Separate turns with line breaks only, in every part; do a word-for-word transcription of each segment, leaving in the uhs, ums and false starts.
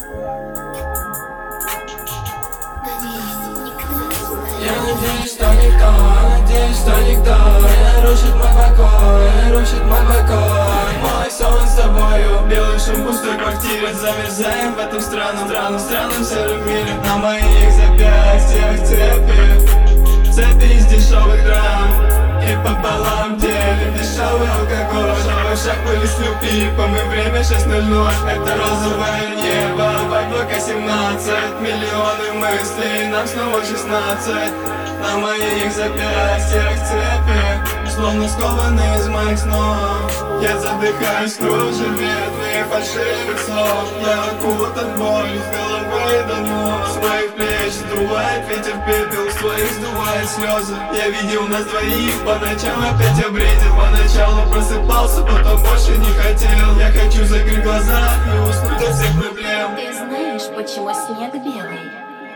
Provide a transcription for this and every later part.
Я надеюсь, что никто, надеюсь, что никто не нарушит мой покой, не нарушит мой покой. Мой сон с тобою, белый шум в пустой квартире. Замерзаем в этом странном, странном, странном сером мире. На моих запястьях цепи, цепи из дешевых драм. И пополам делим дешевый алкоголь. Дешевый шаг вылез пипом, и время шесть ноль ноль. Это розовое небо, пока семнадцать. Миллионы мыслей, нам снова шестнадцать. На моих запястьях цепи, словно скованы из моих снов. Я задыхаюсь в кружеве твоих фальшивых слов. Я окутан болью с головы до ног. С моих плеч сдувает ветер пепел, с твоих сдувает слезы. Я видел нас двоих, по ночам опять обредил. Поначалу просыпался, потом больше не хотел. Я хочу закрыть глаза и уснуть от всех проблем.
Ты знаешь, почему снег белый?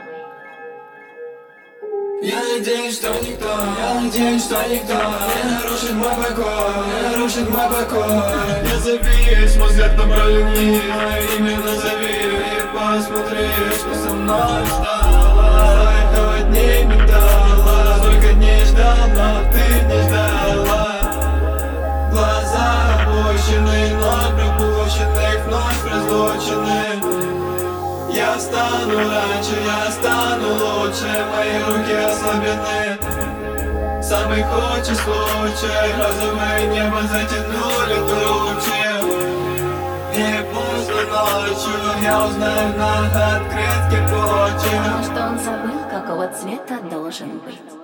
Я надеюсь, что никто, я надеюсь, что никто не нарушит мой покой, не нарушит мой покой. Я забьюсь, мой взгляд направлен вниз, мое имя назови и посмотри, что со мной стало. Этого дней не дала, столько дней ждал, но ты не ждала. Глаза опущены, но пропущены, вновь разлучены. Я стану раньше, я стану лучше, мои руки ослаблены. Самый худший случай, розовое небо затянули тучи. И поздно ночью я узнаю на открытке почвы.
Потому что он забыл, какого цвета должен быть.